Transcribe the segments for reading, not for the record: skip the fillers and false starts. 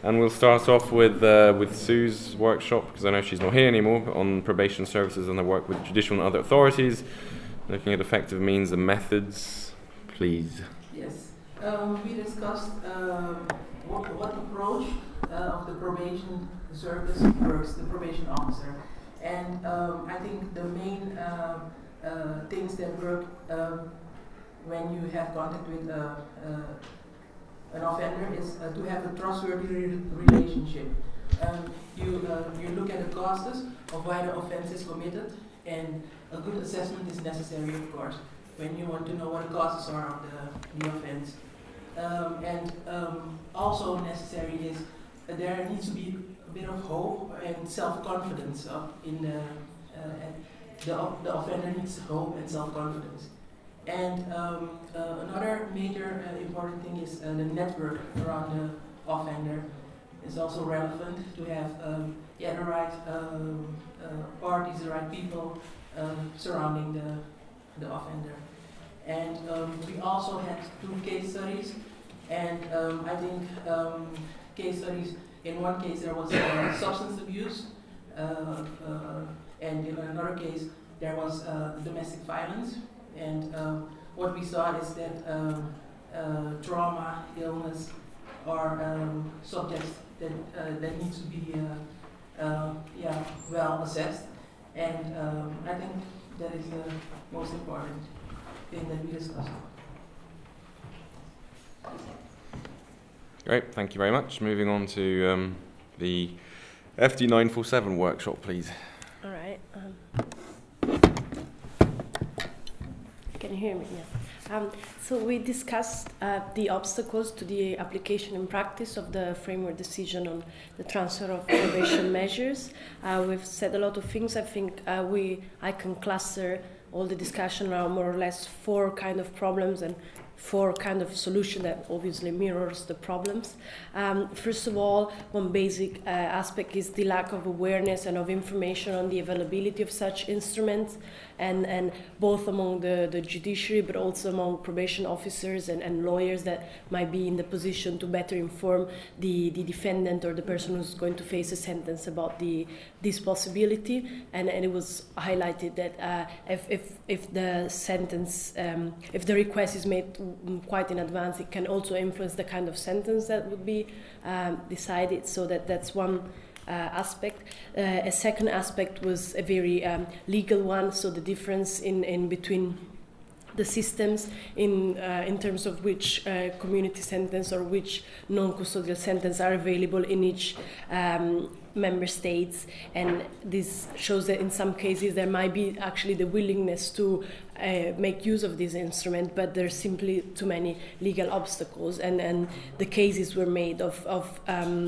And we'll start off with Sue's workshop, because I know she's not here anymore, on probation services and their work with judicial and other authorities, looking at effective means and methods. Please. Yes. We discussed what approach of the probation service works, the probation officer. And I think the main things that work when you have contact with an offender is to have a trustworthy relationship. You look at the causes of why the offense is committed, and a good assessment is necessary, of course, when you want to know what the causes are of the offense. And also necessary is there needs to be a bit of hope and self-confidence in the offender needs hope and self-confidence. And another major important thing is the network around the offender is also relevant to have the right parties, the right people surrounding the offender. And we also had 2 case studies, and I think case studies, in one case there was substance abuse, and in another case there was domestic violence. And what we saw is that trauma, illness are subjects that needs to be well assessed. And I think that is the most important thing that we discussed. Great, thank you very much. Moving on to the FD 947 workshop, please. All right. Can you hear me? Yeah. So we discussed the obstacles to the application and practice of the framework decision on the transfer of probation measures. We've said a lot of things. I think I can cluster all the discussion around more or less 4 kind of problems and 4 kind of solution that obviously mirrors the problems. First of all, one basic aspect is the lack of awareness and of information on the availability of such instruments, and both among the judiciary but also among probation officers and lawyers that might be in the position to better inform the defendant or the person who's going to face a sentence about this possibility. And it was highlighted that if the sentence, if the request is made quite in advance, it can also influence the kind of sentence that would be decided. So that's one aspect. A second aspect was a very legal one, so the difference in between the systems in terms of which community sentence or which non-custodial sentence are available in each member states, and this shows that in some cases there might be actually the willingness to make use of this instrument, but there's simply too many legal obstacles, and the cases were made of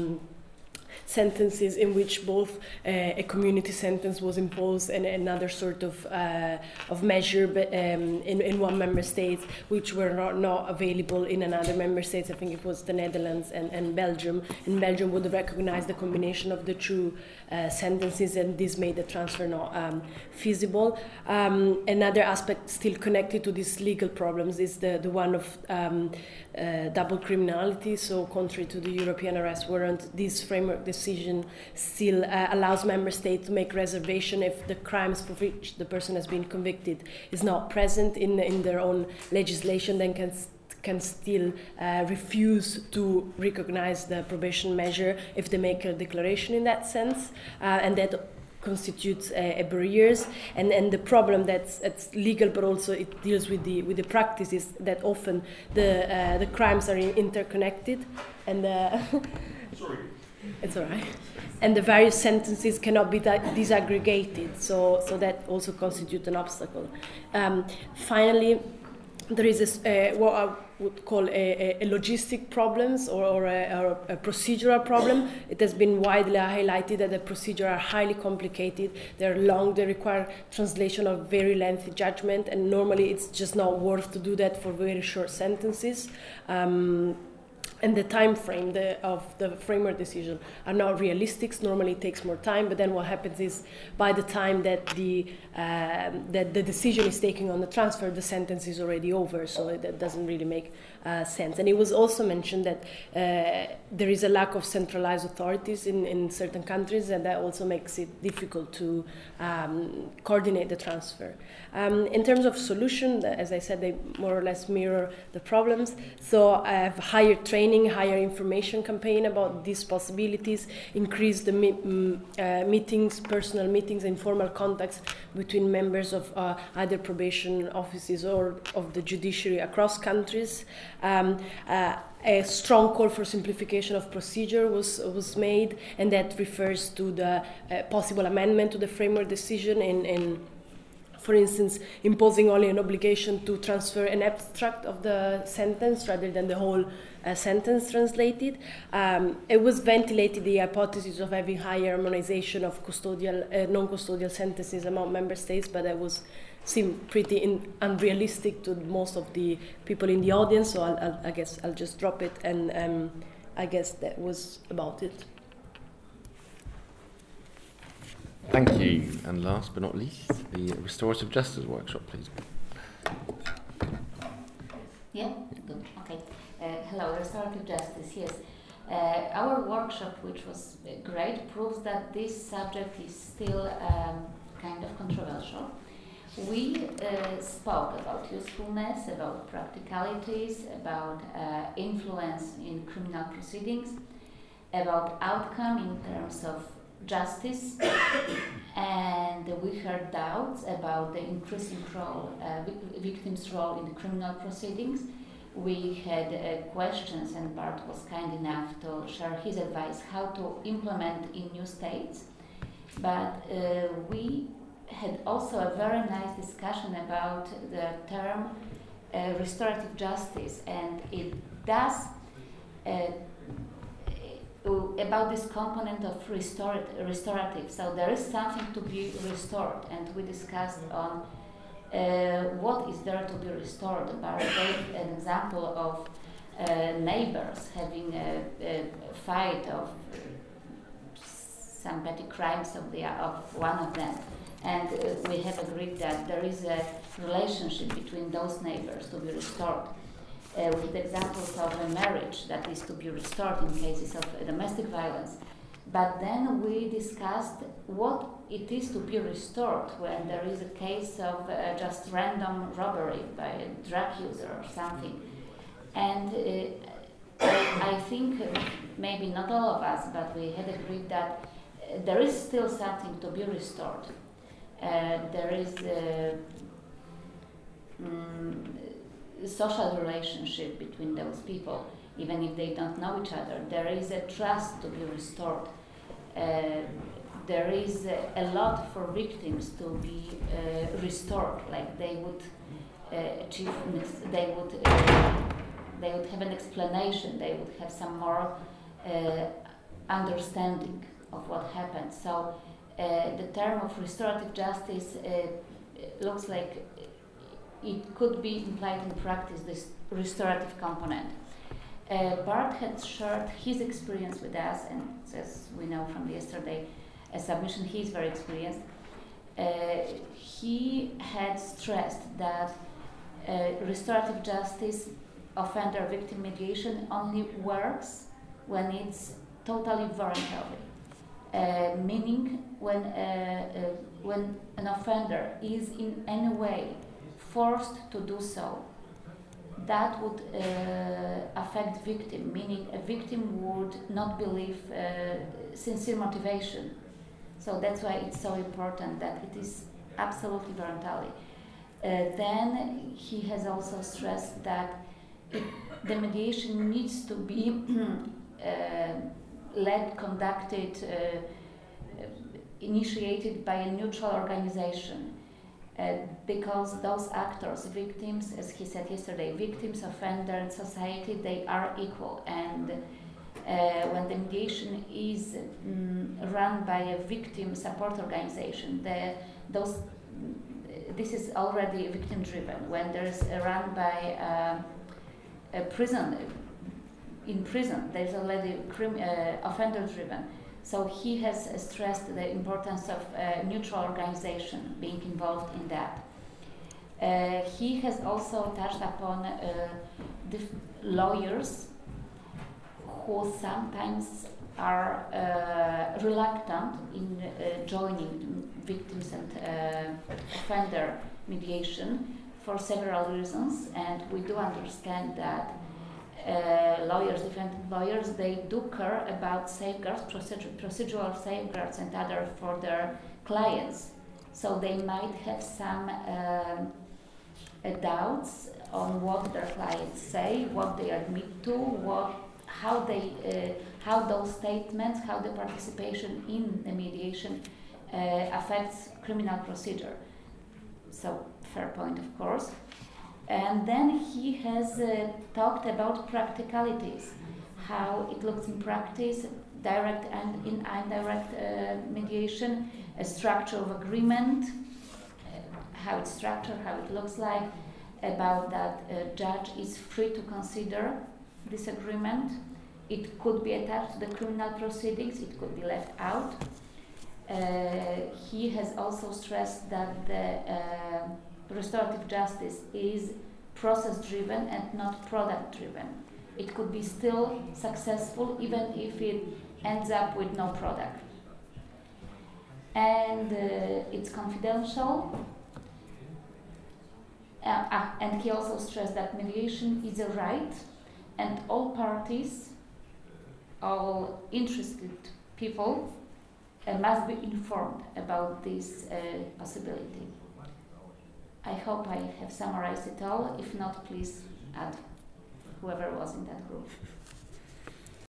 sentences in which both a community sentence was imposed and another sort of measure, but in one member state, which were not available in another member state. I think it was the Netherlands and Belgium. And Belgium would recognize the combination of the 2 sentences, and this made the transfer not feasible. Another aspect still connected to these legal problems is the one of double criminality. So contrary to the European arrest warrant, this framework decision still allows member states to make reservation if the crimes for which the person has been convicted is not present in their own legislation, then can still refuse to recognize the probation measure if they make a declaration in that sense, and that constitutes a barriers. And the problem that's legal, but also it deals with the practice, is that often the crimes are interconnected, and Sorry. It's all right. And the various sentences cannot be disaggregated, so that also constitutes an obstacle. Finally, there is what I would call a logistic problems or a procedural problem. It has been widely highlighted that the procedures are highly complicated. They're long. They require translation of very lengthy judgment, and normally it's just not worth to do that for very short sentences. and the time frame of the framework decision are not realistic. Normally it takes more time, but then what happens is by the time that the decision is taken on the transfer, the sentence is already over, so that doesn't really make sense. And it was also mentioned that there is a lack of centralized authorities in certain countries, and that also makes it difficult to coordinate the transfer. In terms of solution, as I said, they more or less mirror the problems. So I have higher training, higher information campaign about these possibilities, increase the meetings, personal meetings, informal contacts between members of either probation offices or of the judiciary across countries. A strong call for simplification of procedure was made, and that refers to the possible amendment to the framework decision in for instance, imposing only an obligation to transfer an abstract of the sentence rather than the whole sentence translated. It was ventilated the hypothesis of having higher harmonization of custodial, non-custodial sentences among member states, but that seemed pretty unrealistic to most of the people in the audience, so I guess I'll just drop it, and I guess that was about it. Thank you. And last but not least, the Restorative Justice Workshop, please. Yeah, good. Okay. Hello, Restorative Justice. Yes. Our workshop, which was great, proves that this subject is still kind of controversial. We spoke about usefulness, about practicalities, about influence in criminal proceedings, about outcome in terms of justice, and we heard doubts about the increasing role, victims' role in the criminal proceedings. We had questions, and Bart was kind enough to share his advice how to implement in new states. But we had also a very nice discussion about the term restorative justice, and it does about this component of restorative. So there is something to be restored, and we discussed on what is there to be restored. Bart gave an example of neighbors having a fight of some petty crimes of one of them, and we have agreed that there is a relationship between those neighbors to be restored. With examples of a marriage that is to be restored in cases of domestic violence. But then we discussed what it is to be restored when there is a case of just random robbery by a drug user or something. And I think maybe not all of us, but we had agreed that there is still something to be restored. There is social relationship between those people, even if they don't know each other. There is a trust to be restored. There is a lot for victims to be restored, like they would achieve, they would have an explanation, they would have some more understanding of what happened. So the term of restorative justice looks like it could be implied in practice, this restorative component. Bart had shared his experience with us, and as we know from yesterday submission, he's very experienced. He had stressed that restorative justice, offender-victim mediation only works when it's totally voluntary, meaning when an offender is in any way forced to do so, that would affect victim, meaning a victim would not believe sincere motivation. So that's why it's so important that it is absolutely voluntary. Then he has also stressed that the mediation needs to be conducted, initiated by a neutral organization. Because those actors, victims, as he said yesterday, victims, offender, and society, they are equal. And when the mediation is run by a victim support organization, this is already victim-driven. When there's run by a prison in prison. There's already offender-driven. So he has stressed the importance of neutral organization being involved in that. He has also touched upon the lawyers who sometimes are reluctant in joining victims and offender mediation for several reasons, and we do understand that lawyers, defendant lawyers, they do care about safeguards, procedural safeguards and other for their clients. So they might have some doubts on what their clients say, what they admit to, how those statements, how the participation in the mediation affects criminal procedure. So fair point, of course. And then he has talked about practicalities, how it looks in practice, direct and indirect mediation, a structure of agreement, how it's structured, how it looks like, about that a judge is free to consider this agreement. It could be attached to the criminal proceedings, it could be left out. He has also stressed that the restorative justice is process-driven and not product-driven. It could be still successful even if it ends up with no product. And it's confidential. And he also stressed that mediation is a right, and all parties, all interested people must be informed about this possibility. I hope I have summarized it all. If not, please add whoever was in that group.